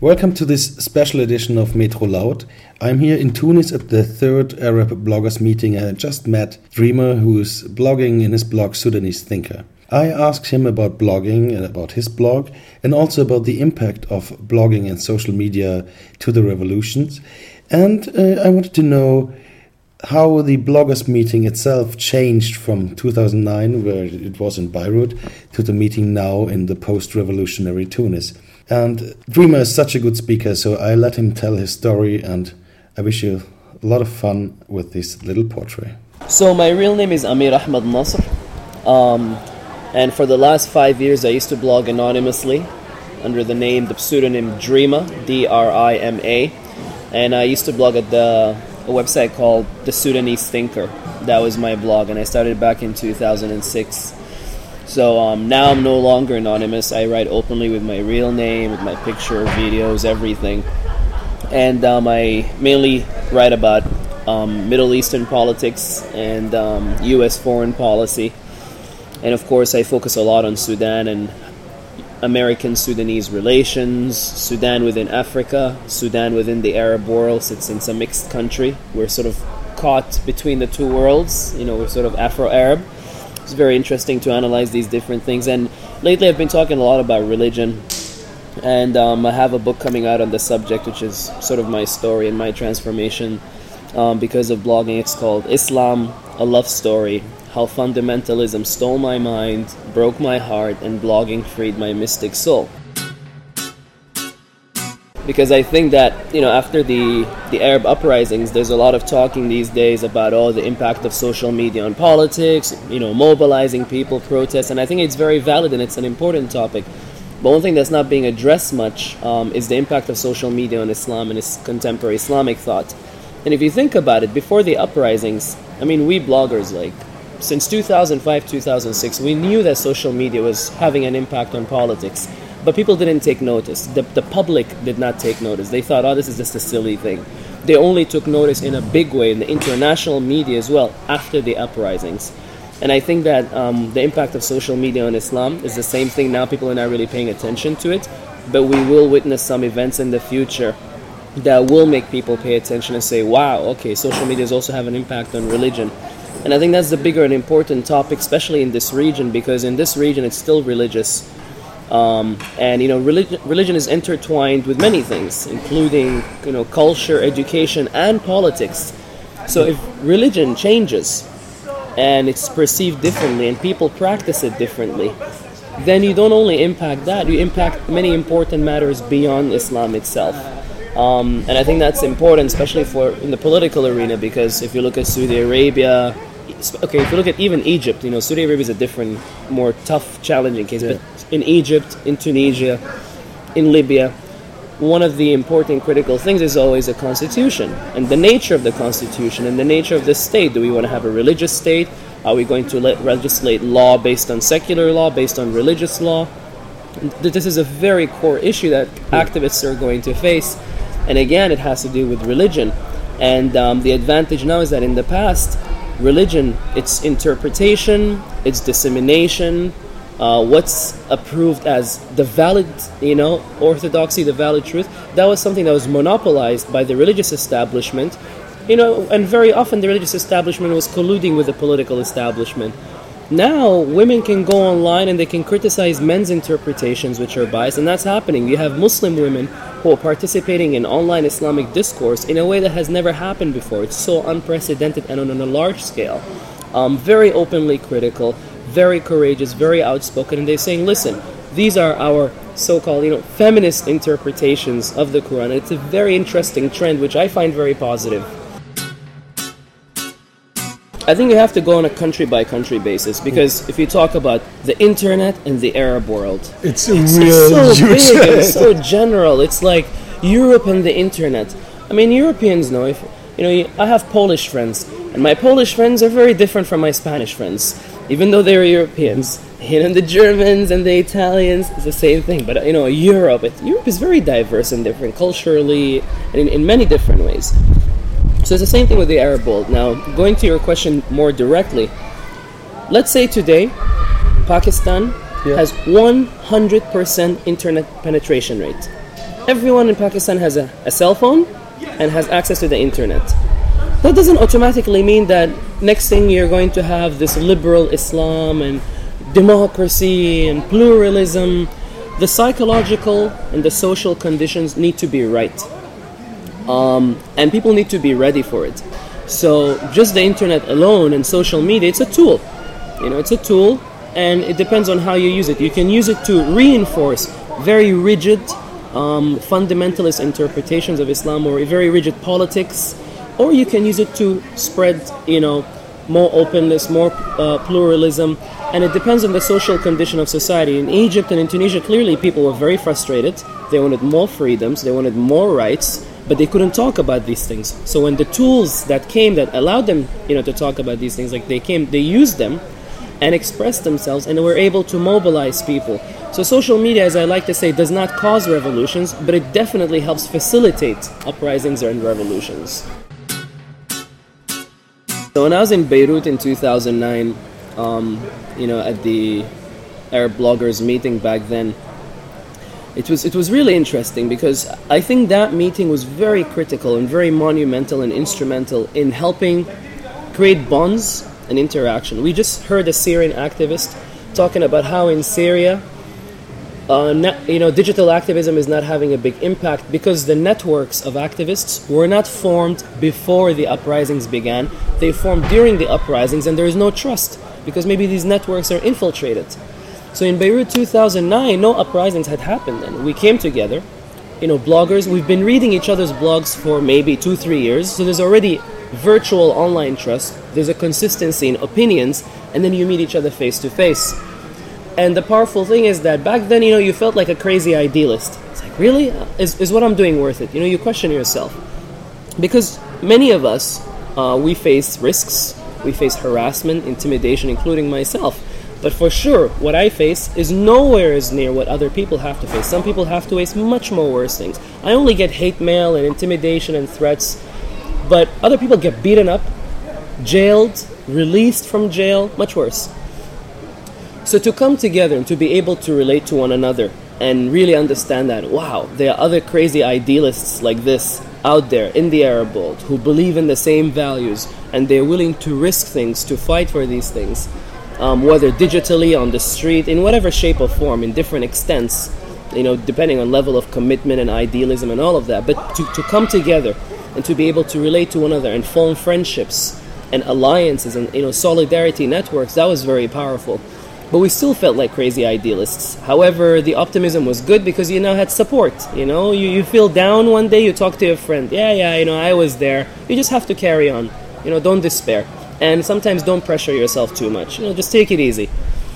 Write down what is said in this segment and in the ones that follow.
Welcome to this special edition of Metro Loud. I'm here in Tunis at the third Arab bloggers meeting. I just met Dreamer, who is blogging in his blog Sudanese Thinker. I asked him about blogging and about his blog, and also about the impact of blogging and social media to the revolutions. And I wanted to know how the bloggers meeting itself changed from 2009, where it was in Beirut, to the meeting now in the post-revolutionary Tunis. And Dreamer is such a good speaker, so I let him tell his story, and I wish you a lot of fun with this little portrait. So my real name is Amir Ahmed Nasr, and for the last 5 years I used to blog anonymously under the pseudonym Dreama, D-R-I-M-A, and I used to blog at a website called The Sudanese Thinker. That was my blog, and I started back in 2006. So now I'm no longer anonymous. I write openly with my real name, with my picture, videos, everything. And I mainly write about Middle Eastern politics and U.S. foreign policy. And of course, I focus a lot on Sudan and American-Sudanese relations, Sudan within Africa, Sudan within the Arab world. Since it's a mixed country, we're sort of caught between the two worlds. We're sort of Afro-Arab. It's very interesting to analyze these different things. And lately I've been talking a lot about religion. And I have a book coming out on the subject, which is sort of my story and my transformation because of blogging. It's called Islam, A Love Story: How Fundamentalism Stole My Mind, Broke My Heart, and Blogging Freed My Mystic Soul. Because I think that, after the Arab uprisings, there's a lot of talking these days about the impact of social media on politics, mobilizing people, protests, and I think it's very valid and it's an important topic. But one thing that's not being addressed much is the impact of social media on Islam and its contemporary Islamic thought. And if you think about it, before the uprisings, we bloggers, since 2005, 2006, we knew that social media was having an impact on politics. But people didn't take notice. The public did not take notice. They thought, this is just a silly thing. They only took notice in a big way in the international media as well after the uprisings. And I think that the impact of social media on Islam is the same thing now. People are not really paying attention to it. But we will witness some events in the future that will make people pay attention and say, wow, okay, social media also have an impact on religion. And I think that's the bigger and important topic, especially in this region, because in this region it's still religious. Religion is intertwined with many things, including culture, education, and politics. So if religion changes and it's perceived differently and people practice it differently, then you don't only impact that, you impact many important matters beyond Islam itself. And I think that's important, especially in the political arena, because if you look at Saudi Arabia, if you look at even Egypt, Saudi Arabia is a different, more tough, challenging case. Yeah. But in Egypt, in Tunisia, in Libya, one of the important critical things is always a constitution and the nature of the constitution and the nature of the state. Do we want to have a religious state? Are we going to legislate law based on secular law, based on religious law? This is a very core issue that activists are going to face. And again, it has to do with religion. And the advantage now is that in the past, religion, its interpretation, its dissemination, what's approved as the valid, orthodoxy, the valid truth, that was something that was monopolized by the religious establishment, and very often the religious establishment was colluding with the political establishment. Now, women can go online and they can criticize men's interpretations, which are biased, and that's happening. You have Muslim women who are participating in online Islamic discourse in a way that has never happened before. It's so unprecedented and on a large scale. Very openly critical, very courageous, very outspoken, and they're saying, listen, these are our so-called, feminist interpretations of the Quran. It's a very interesting trend, which I find very positive. I think you have to go on a country-by-country basis, because if you talk about the internet and the Arab world, it's so big and so general. It's like Europe and the internet. Europeans know. I have Polish friends, and my Polish friends are very different from my Spanish friends, even though they're Europeans. The Germans and the Italians, it's the same thing. But Europe is very diverse and different culturally, and in many different ways. So it's the same thing with the Arab world. Now, going to your question more directly, let's say today, Pakistan has 100% internet penetration rate. everyone in Pakistan has a cell phone and has access to the internet. That doesn't automatically mean that next thing you're going to have this liberal Islam and democracy and pluralism. The psychological and the social conditions need to be right. And people need to be ready for it. So just the internet alone and social media, it's a tool. It's a tool, and it depends on how you use it. You can use it to reinforce very rigid fundamentalist interpretations of Islam or very rigid politics, or you can use it to spread, more openness, more pluralism, and it depends on the social condition of society. In Egypt and in Tunisia, clearly people were very frustrated. They wanted more freedoms, they wanted more rights, but they couldn't talk about these things. So when the tools that came that allowed them, to talk about these things, like they used them and expressed themselves, and they were able to mobilize people. So social media, as I like to say, does not cause revolutions, but it definitely helps facilitate uprisings and revolutions. So when I was in Beirut in 2009, at the Arab bloggers meeting back then, it was really interesting because I think that meeting was very critical and very monumental and instrumental in helping create bonds and interaction. We just heard a Syrian activist talking about how in Syria, digital activism is not having a big impact because the networks of activists were not formed before the uprisings began. They formed during the uprisings, and there is no trust because maybe these networks are infiltrated. So in Beirut 2009, no uprisings had happened then. We came together, bloggers. We've been reading each other's blogs for maybe 2-3 years, so there's already virtual online trust. There's a consistency in opinions, and then you meet each other face to face. And the powerful thing is that back then, you felt like a crazy idealist. It's like, really? Is what I'm doing worth it? You question yourself. Because many of us, we face risks, we face harassment, intimidation, including myself. But for sure, what I face is nowhere as near what other people have to face. Some people have to face much more worse things. I only get hate mail and intimidation and threats, but other people get beaten up, jailed, released from jail, much worse. So to come together and to be able to relate to one another and really understand that, wow, there are other crazy idealists like this out there in the Arab world who believe in the same values and they're willing to risk things to fight for these things, whether digitally, on the street, in whatever shape or form, in different extents, depending on level of commitment and idealism and all of that. But to come together and to be able to relate to one another and form friendships and alliances and solidarity networks, that was very powerful. But we still felt like crazy idealists. However, the optimism was good because you now had support. You feel down one day, you talk to your friend. I was there. You just have to carry on. Don't despair. And sometimes don't pressure yourself too much. Just take it easy.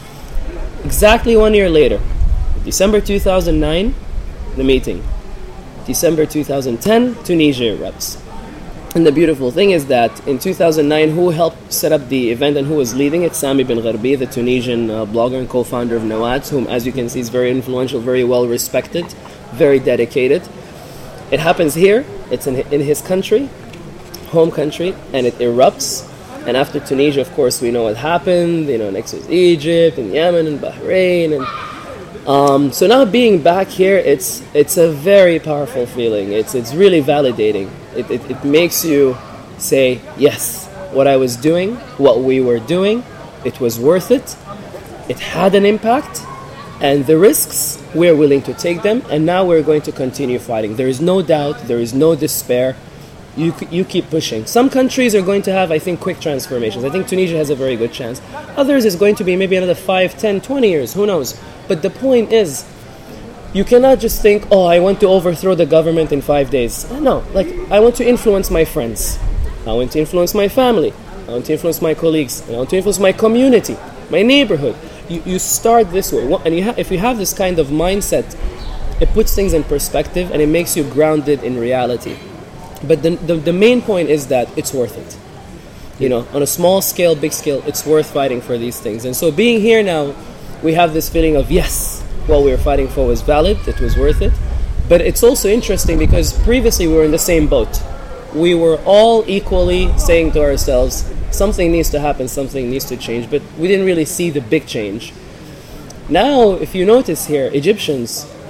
Exactly 1 year later, December 2009, the meeting. December 2010, Tunisia erupts. And the beautiful thing is that in 2009, who helped set up the event and who was leading it? Sami Ben Gharbi, the Tunisian blogger and co-founder of Nawat, whom, as you can see, is very influential, very well respected, very dedicated. It happens here. It's in his country, home country, and it erupts. And after Tunisia, of course, we know what happened. Next was Egypt and Yemen and Bahrain. And so now being back here, it's a very powerful feeling. It's really validating. It makes you say, yes, what I was doing, what we were doing, it was worth it. It had an impact. And the risks, we're willing to take them. And now we're going to continue fighting. There is no doubt. There is no despair. You keep pushing. Some countries are going to have, I think, quick transformations. I think Tunisia has a very good chance. Others is going to be maybe another 5, 10, 20 years. Who knows? But the point is, you cannot just think, I want to overthrow the government in 5 days. No, I want to influence my friends. I want to influence my family. I want to influence my colleagues. And I want to influence my community, my neighborhood. You start this way. And if you have this kind of mindset, it puts things in perspective and it makes you grounded in reality. But the main point is that it's worth it. On a small scale, big scale, it's worth fighting for these things. And so being here now, we have this feeling of, yes, what we were fighting for was valid, it was worth it. But it's also interesting because previously we were in the same boat. We were all equally saying to ourselves, something needs to happen, something needs to change, but we didn't really see the big change. Now, if you notice here, Egyptians,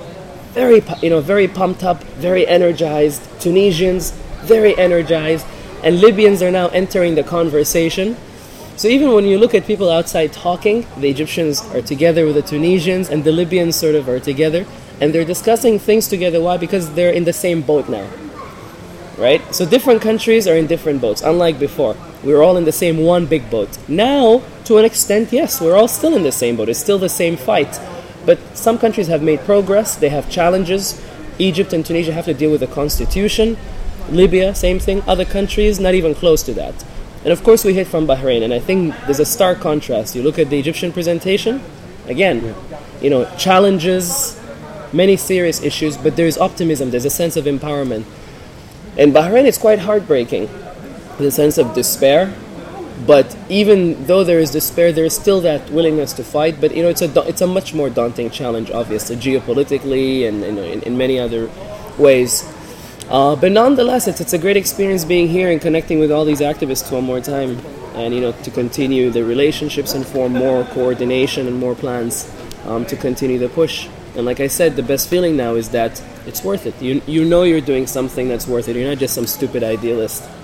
very pumped up, very energized. Tunisians, very energized. And Libyans are now entering the conversation. So even when you look at people outside talking, the Egyptians are together with the Tunisians, and the Libyans sort of are together. And they're discussing things together. Why? Because they're in the same boat now. Right? So different countries are in different boats, unlike before. We were all in the same one big boat. Now, to an extent, yes, we're all still in the same boat. It's still the same fight. But some countries have made progress. They have challenges. Egypt and Tunisia have to deal with the constitution. Libya, same thing. Other countries, not even close to that. And of course, we hit from Bahrain. And I think there's a stark contrast. You look at the Egyptian presentation, again, challenges, many serious issues, but there's optimism. There's a sense of empowerment. In Bahrain, it's quite heartbreaking, the sense of despair. But even though there is despair, there is still that willingness to fight. But it's a much more daunting challenge, obviously, geopolitically and in many other ways. But nonetheless, it's a great experience being here and connecting with all these activists one more time, and to continue the relationships and form more coordination and more plans to continue the push. And like I said, the best feeling now is that it's worth it. You know you're doing something that's worth it. You're not just some stupid idealist.